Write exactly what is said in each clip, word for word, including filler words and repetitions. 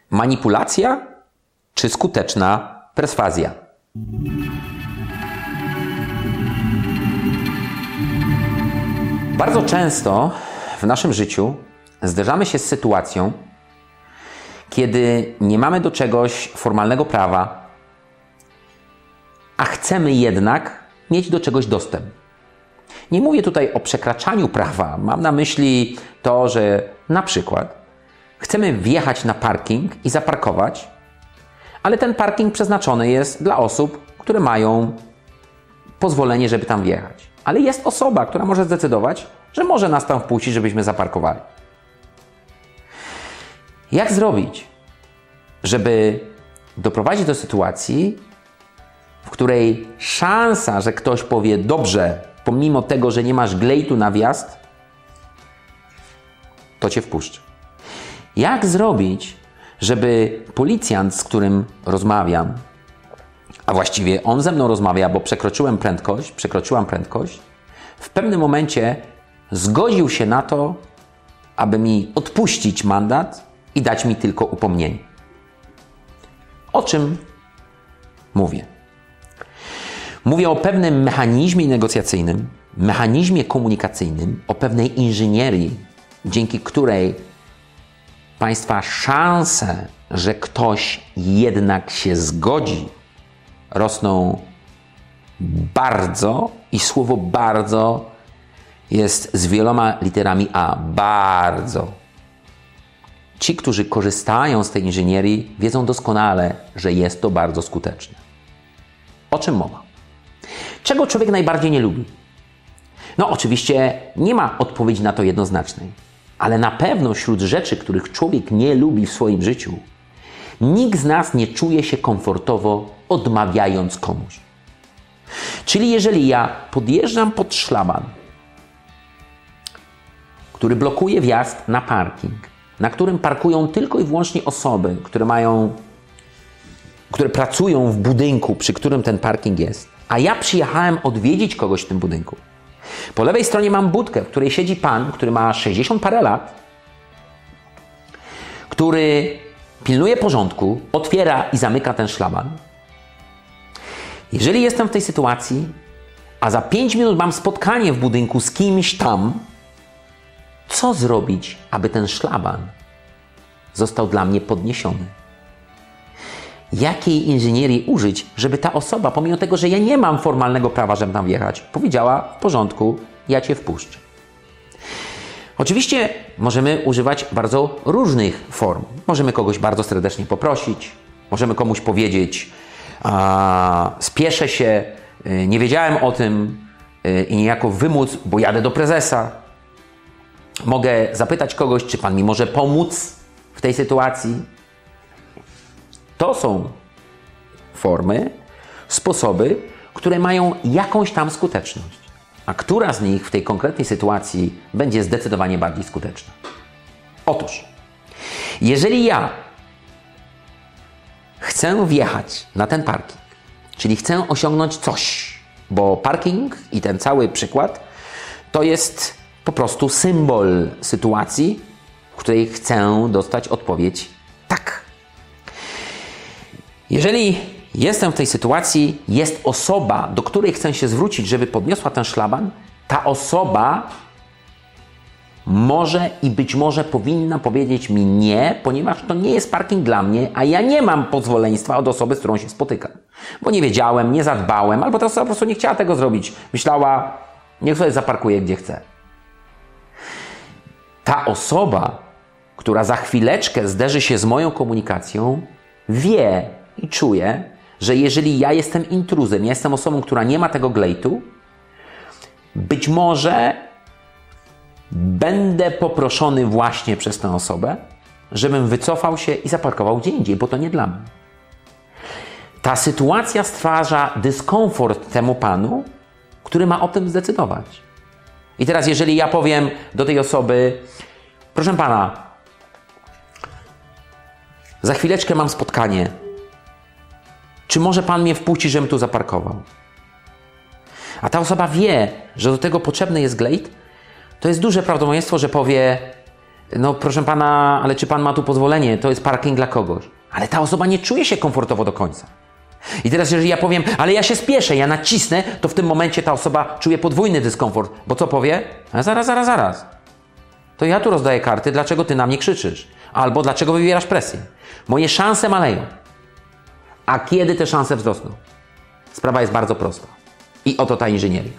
Manipulacja czy skuteczna perswazja? Bardzo często w naszym życiu zderzamy się z sytuacją, kiedy nie mamy do czegoś formalnego prawa, a chcemy jednak mieć do czegoś dostęp. Nie mówię tutaj o przekraczaniu prawa. Mam na myśli to, że na przykład chcemy wjechać na parking i zaparkować, ale ten parking przeznaczony jest dla osób, które mają pozwolenie, żeby tam wjechać. Ale jest osoba, która może zdecydować, że może nas tam wpuścić, żebyśmy zaparkowali. Jak zrobić, żeby doprowadzić do sytuacji, w której szansa, że ktoś powie dobrze, pomimo tego, że nie masz glejtu na wjazd, to cię wpuszczy. Jak zrobić, żeby policjant, z którym rozmawiam, a właściwie on ze mną rozmawia, bo przekroczyłem prędkość, przekroczyłam prędkość, w pewnym momencie zgodził się na to, aby mi odpuścić mandat i dać mi tylko upomnienie. O czym mówię? Mówię o pewnym mechanizmie negocjacyjnym, mechanizmie komunikacyjnym, o pewnej inżynierii, dzięki której Państwa szanse, że ktoś jednak się zgodzi, rosną bardzo i słowo bardzo jest z wieloma literami A. Bardzo. Ci, którzy korzystają z tej inżynierii, wiedzą doskonale, że jest to bardzo skuteczne. O czym mowa? Czego człowiek najbardziej nie lubi? No oczywiście nie ma odpowiedzi na to jednoznacznej, ale na pewno wśród rzeczy, których człowiek nie lubi w swoim życiu, nikt z nas nie czuje się komfortowo odmawiając komuś. Czyli jeżeli ja podjeżdżam pod szlaban, który blokuje wjazd na parking, na którym parkują tylko i wyłącznie osoby, które mają, które pracują w budynku, przy którym ten parking jest, a ja przyjechałem odwiedzić kogoś w tym budynku. Po lewej stronie mam budkę, w której siedzi pan, który ma sześćdziesiąt parę lat, który pilnuje porządku, otwiera i zamyka ten szlaban. Jeżeli jestem w tej sytuacji, a za pięć minut mam spotkanie w budynku z kimś tam, co zrobić, aby ten szlaban został dla mnie podniesiony? Jakiej inżynierii użyć, żeby ta osoba, pomimo tego, że ja nie mam formalnego prawa, żeby tam wjechać, powiedziała: w porządku, ja cię wpuszczę. Oczywiście możemy używać bardzo różnych form. Możemy kogoś bardzo serdecznie poprosić, możemy komuś powiedzieć: a, spieszę się, nie wiedziałem o tym i niejako wymóc, bo jadę do prezesa. Mogę zapytać kogoś, czy pan mi może pomóc w tej sytuacji. To są formy, sposoby, które mają jakąś tam skuteczność. A która z nich w tej konkretnej sytuacji będzie zdecydowanie bardziej skuteczna? Otóż, jeżeli ja chcę wjechać na ten parking, czyli chcę osiągnąć coś, bo parking i ten cały przykład to jest po prostu symbol sytuacji, w której chcę dostać odpowiedź tak. Jeżeli jestem w tej sytuacji, jest osoba, do której chcę się zwrócić, żeby podniosła ten szlaban, ta osoba może i być może powinna powiedzieć mi nie, ponieważ to nie jest parking dla mnie, a ja nie mam pozwoleństwa od osoby, z którą się spotykam. Bo nie wiedziałem, nie zadbałem, albo ta osoba po prostu nie chciała tego zrobić. Myślała: niech sobie zaparkuje gdzie chce. Ta osoba, która za chwileczkę zderzy się z moją komunikacją, wie i czuje, że jeżeli ja jestem intruzem, ja jestem osobą, która nie ma tego glejtu, być może będę poproszony właśnie przez tę osobę, żebym wycofał się i zaparkował gdzie indziej, bo to nie dla mnie. Ta sytuacja stwarza dyskomfort temu panu, który ma o tym zdecydować. I teraz jeżeli ja powiem do tej osoby: proszę pana, za chwileczkę mam spotkanie, czy może pan mnie wpuści, żebym tu zaparkował? A ta osoba wie, że do tego potrzebny jest glejt, to jest duże prawdopodobieństwo, że powie: no proszę pana, ale czy pan ma tu pozwolenie? To jest parking dla kogoś. Ale ta osoba nie czuje się komfortowo do końca. I teraz jeżeli ja powiem, ale ja się spieszę, ja nacisnę, to w tym momencie ta osoba czuje podwójny dyskomfort. Bo co powie? A zaraz, zaraz, zaraz. To ja tu rozdaję karty, dlaczego ty na mnie krzyczysz? Albo dlaczego wywierasz presję? Moje szanse maleją. A kiedy te szanse wzrosną? Sprawa jest bardzo prosta. I oto ta inżynieria.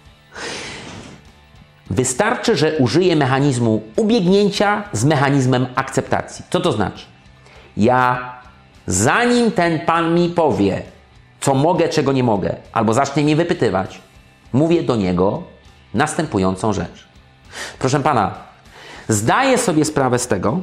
Wystarczy, że użyję mechanizmu ubiegnięcia z mechanizmem akceptacji. Co to znaczy? Ja, zanim ten pan mi powie, co mogę, czego nie mogę, albo zacznie mnie wypytywać, mówię do niego następującą rzecz. Proszę pana, zdaję sobie sprawę z tego,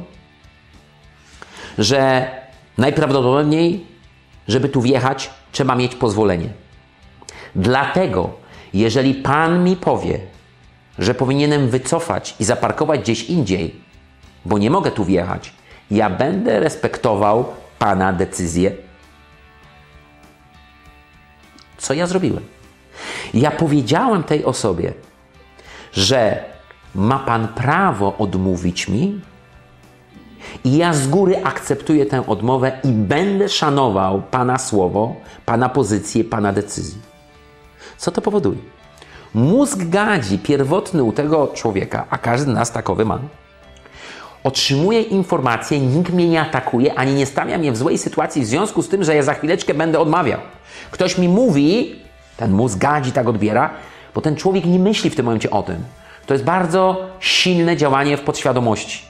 że najprawdopodobniej, żeby tu wjechać, trzeba mieć pozwolenie. Dlatego, jeżeli pan mi powie, że powinienem wycofać i zaparkować gdzieś indziej, bo nie mogę tu wjechać, ja będę respektował pana decyzję. Co ja zrobiłem? Ja powiedziałem tej osobie, że ma pan prawo odmówić mi i ja z góry akceptuję tę odmowę i będę szanował pana słowo, pana pozycję, pana decyzję. Co to powoduje? Mózg gadzi pierwotny u tego człowieka, a każdy z nas takowy ma, otrzymuje informacje, nikt mnie nie atakuje, ani nie stawia mnie w złej sytuacji w związku z tym, że ja za chwileczkę będę odmawiał. Ktoś mi mówi, ten mózg gadzi, tak odbiera, bo ten człowiek nie myśli w tym momencie o tym. To jest bardzo silne działanie w podświadomości.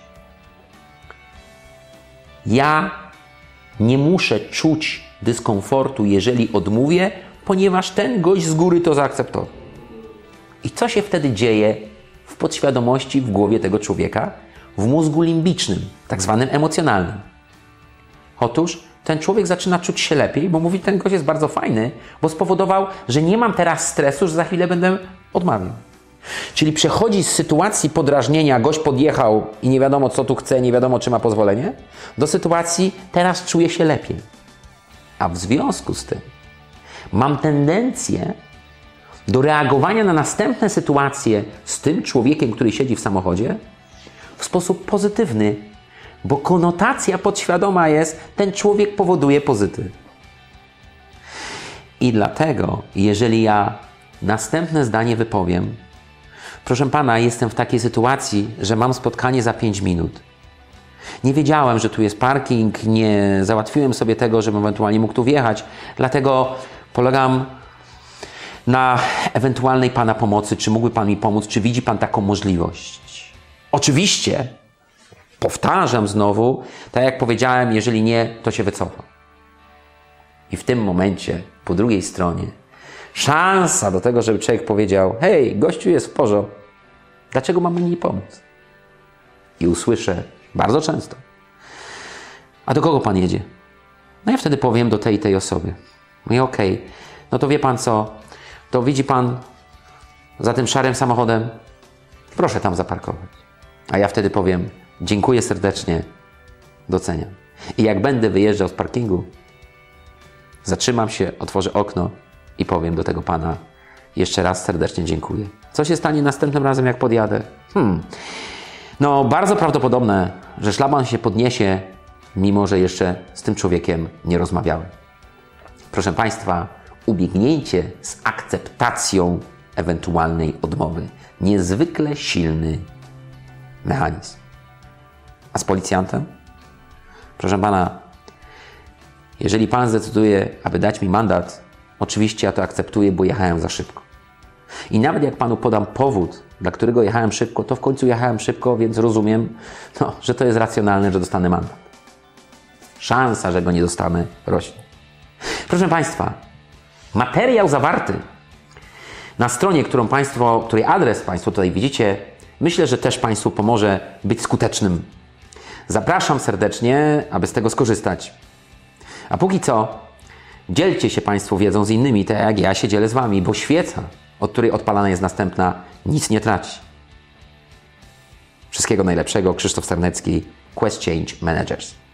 Ja nie muszę czuć dyskomfortu, jeżeli odmówię, ponieważ ten gość z góry to zaakceptował. I co się wtedy dzieje w podświadomości, w głowie tego człowieka? W mózgu limbicznym, tak zwanym emocjonalnym. Otóż ten człowiek zaczyna czuć się lepiej, bo mówi, ten gość jest bardzo fajny, bo spowodował, że nie mam teraz stresu, że za chwilę będę odmawiał. Czyli przechodzi z sytuacji podrażnienia, gość podjechał i nie wiadomo co tu chce, nie wiadomo czy ma pozwolenie, do sytuacji teraz czuję się lepiej. A w związku z tym mam tendencję do reagowania na następne sytuacje z tym człowiekiem, który siedzi w samochodzie, w sposób pozytywny, bo konotacja podświadoma jest, ten człowiek powoduje pozytyw. I dlatego, jeżeli ja następne zdanie wypowiem, proszę pana, jestem w takiej sytuacji, że mam spotkanie za pięć minut. Nie wiedziałem, że tu jest parking, nie załatwiłem sobie tego, żebym ewentualnie mógł tu wjechać, dlatego polegam na ewentualnej pana pomocy, czy mógłby pan mi pomóc, czy widzi pan taką możliwość. Oczywiście, powtarzam znowu, tak jak powiedziałem, jeżeli nie, to się wycofam. I w tym momencie, po drugiej stronie, szansa do tego, żeby człowiek powiedział, hej, gościu jest w porządku, dlaczego mamy mi pomóc? I usłyszę bardzo często, a do kogo pan jedzie? No ja wtedy powiem do tej i tej osoby. Mówię, okej, okay, no to wie pan co, to widzi pan za tym szarym samochodem, proszę tam zaparkować. A ja wtedy powiem, dziękuję serdecznie, doceniam. I jak będę wyjeżdżał z parkingu, zatrzymam się, otworzę okno i powiem do tego pana, jeszcze raz serdecznie dziękuję. Co się stanie następnym razem, jak podjadę? Hmm. No, bardzo prawdopodobne, że szlaban się podniesie, mimo że jeszcze z tym człowiekiem nie rozmawiałem. Proszę państwa, ubiegnięcie z akceptacją ewentualnej odmowy. Niezwykle silny mechanizm. A z policjantem? Proszę pana, jeżeli pan zdecyduje, aby dać mi mandat, oczywiście ja to akceptuję, bo jechałem za szybko. I nawet jak panu podam powód, dla którego jechałem szybko, to w końcu jechałem szybko, więc rozumiem, no, że to jest racjonalne, że dostanę mandat. Szansa, że go nie dostanę, rośnie. Proszę państwa, materiał zawarty na stronie, którą państwo, której adres państwo tutaj widzicie, myślę, że też państwu pomoże być skutecznym. Zapraszam serdecznie, aby z tego skorzystać. A póki co, dzielcie się państwo wiedzą z innymi, tak jak ja się dzielę z wami, bo świeca, od której odpalana jest następna, nic nie traci. Wszystkiego najlepszego. Krzysztof Sarnecki, Quest Change Managers.